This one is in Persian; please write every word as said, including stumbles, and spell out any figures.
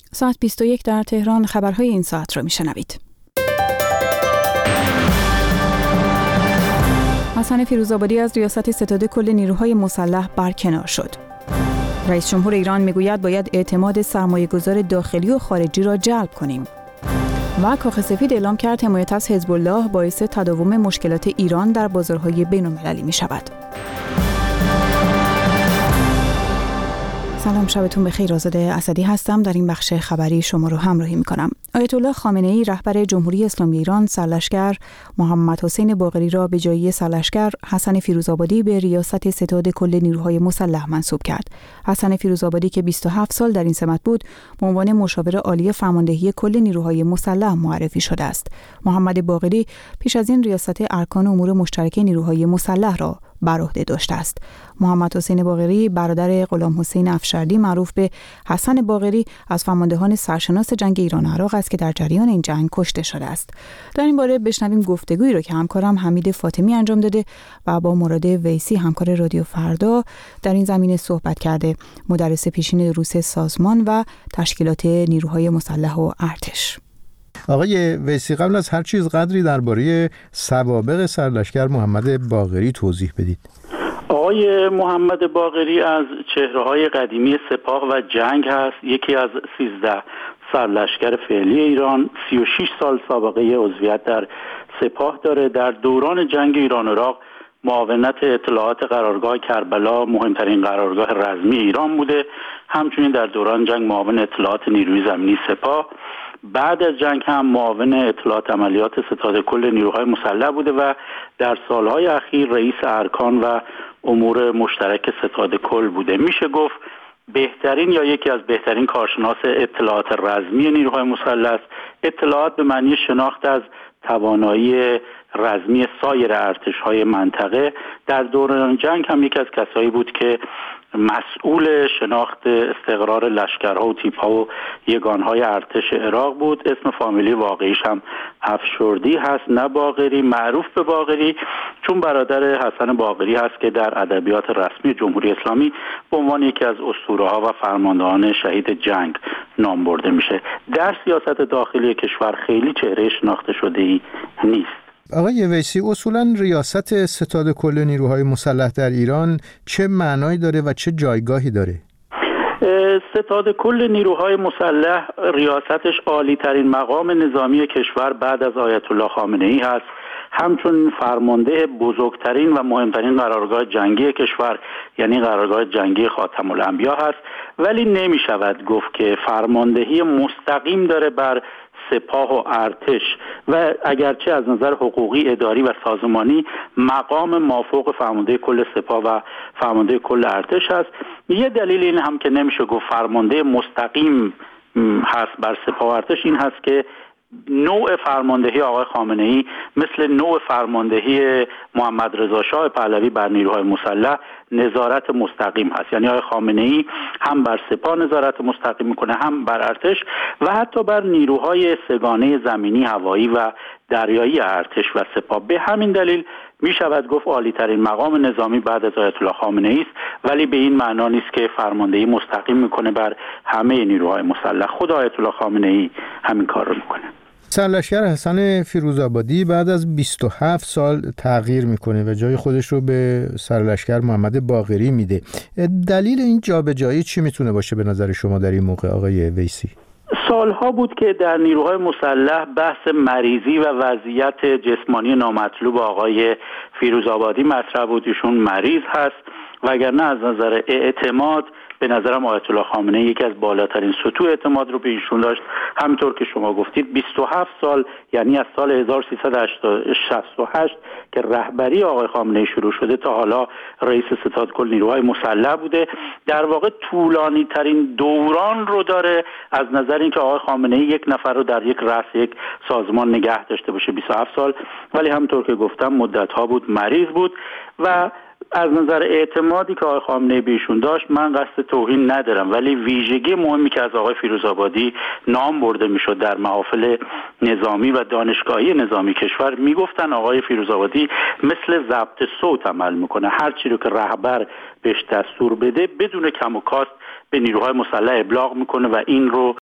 ساعت بیست و یک در تهران. خبرهای این ساعت را میشنوید. حسن فیروزآبادی از ریاست ستاد کل نیروهای مسلح برکنار شد. رئیس جمهور ایران میگوید باید اعتماد سرمایه‌گذار داخلی و خارجی را جلب کنیم. و کاخ سفید اعلام کرد حمایت از حزب الله باعث تداوم مشکلات ایران در بازارهای بین‌المللی می‌شود. سلام، شبتون بخیر. آزاده اسدی هستم. در این بخش خبری شما رو همراهی می‌کنم. آیت الله خامنه‌ای رهبر جمهوری اسلامی ایران سرلشکر محمد حسین باقری را به جای سرلشکر حسن فیروزآبادی به ریاست ستاد کل نیروهای مسلح منصوب کرد. حسن فیروزآبادی که بیست و هفت سال در این سمت بود، به عنوان مشاور عالی فرماندهی کل نیروهای مسلح معرفی شده است. محمد باقری پیش از این ریاست ارکان امور مشترک نیروهای مسلح را بر عهده داشته است. محمد حسین باقری برادر غلام حسین افشردی معروف به حسن باقری از فرماندهان سرشناس جنگ ایران و عراق است که در جریان این جنگ کشته شده است. در این باره بشنویم گفتگویی را که همکارم حمید فاطمی انجام داده و با مراد ویسی همکار رادیو فردا در این زمینه صحبت کرده، مدرس پیشین دروس سازمان و تشکیلات نیروهای مسلح و ارتش. آقای ویسی، قبل از هر چیز قدری درباره سوابق سرلشکر محمد باقری توضیح بدید. آقای محمد باقری از چهره‌های قدیمی سپاه و جنگ هست. یکی از سیزده سرلشکر فعلی ایران، سی و شش سال سابقه عضویت در سپاه داره. در دوران جنگ ایران و عراق معاونت اطلاعات قرارگاه کربلا مهمترین قرارگاه رزمی ایران بوده. همچنین در دوران جنگ معاون اطلاعات نیروی زمینی سپاه، بعد از جنگ هم معاون اطلاعات عملیات ستاد کل نیروهای مسلح بوده و در سالهای اخیر رئیس ارکان و امور مشترک ستاد کل بوده. میشه گفت بهترین یا یکی از بهترین کارشناس اطلاعات رزمی نیروهای مسلح است. اطلاعات به معنی شناخت از توانایی رزمی سایر ارتش‌های منطقه. در دوران جنگ هم یکی از کسایی بود که مسئول شناخت استقرار لشکرها و تیپ‌ها و یگانهای ارتش عراق بود. اسم فامیلی واقعیش هم افشردی هست، نه باقری. معروف به باقری چون برادر حسن باقری هست که در ادبیات رسمی جمهوری اسلامی به عنوان یکی از اسطوره‌ها و فرماندهان شهید جنگ نام برده میشه. در سیاست داخلی کشور خیلی چهره شناخته شده‌ای نیست. آقای ویسی، اصولاً ریاست ستاد کل نیروهای مسلح در ایران چه معنایی داره و چه جایگاهی داره؟ ستاد کل نیروهای مسلح ریاستش عالی ترین مقام نظامی کشور بعد از آیت الله خامنه‌ای هست. همچون فرمانده بزرگترین و مهمترین قرارگاه جنگی کشور، یعنی قرارگاه جنگی خاتم الانبیا هست، ولی نمی شود گفت که فرماندهی مستقیم داره بر سپاه و ارتش و اگرچه از نظر حقوقی، اداری و سازمانی مقام مافوق فرمانده کل سپاه و فرمانده کل ارتش هست. یه دلیل این هم که نمیشه گفت فرمانده مستقیم هست بر سپاه و ارتش این هست که نوع فرماندهی آقای خامنه‌ای مثل نوع فرماندهی محمد رضا شاه پهلوی بر نیروهای مسلح نظارت مستقیم هست. یعنی آقای خامنه‌ای هم بر سپاه نظارت مستقیم میکنه، هم بر ارتش و حتی بر نیروهای سگانه زمینی، هوایی و دریایی ارتش و سپاه. به همین دلیل می شود گفت عالی ترین مقام نظامی بعد از آیت الله خامنه‌ای است، ولی به این معنا نیست که فرماندهی مستقیم میکنه بر همه نیروهای مسلح. خود آیت الله خامنه‌ای همین کار رو میکنه. سرلشکر حسن فیروزآبادی بعد از بیست و هفت سال تغییر میکنه و جای خودش رو به سرلشکر محمد باقری میده. دلیل این جابجایی چی میتونه باشه به نظر شما در این موقع آقای ویسی؟ سالها بود که در نیروهای مسلح بحث مریضی و وضعیت جسمانی نامطلوب آقای فیروزآبادی مطرح بود. ایشون مریض هست، وگرنه از نظر اعتماد به نظرم آیت الله خامنه‌ای یکی از بالاترین سطوح اعتماد رو به ایشون داشت. همونطور که شما گفتید بیست و هفت سال، یعنی از سال هزار و سیصد و شصت و هشت که رهبری آقای خامنه‌ای شروع شده تا حالا رئیس ستاد کل نیروهای مسلح بوده. در واقع طولانی ترین دوران رو داره از نظر اینکه آقای خامنه‌ای یک نفر رو در یک رأس یک سازمان نگه داشته باشه بیست و هفت سال، ولی همونطور که گفتم مدت‌ها بود مریض بود و از نظر اعتمادی که آقای خامنه‌ای به ایشون داشت من قصد توهین ندارم، ولی ویژگی مهمی که از آقای فیروزآبادی نام برده میشد در محافل نظامی و دانشگاهی نظامی کشور، میگفتن آقای فیروزآبادی مثل ضبط صوت عمل میکنه. هر چی رو که رهبر بهش دستور بده بدون کم و کاست به نیروهای مسلح ابلاغ میکنه و این رو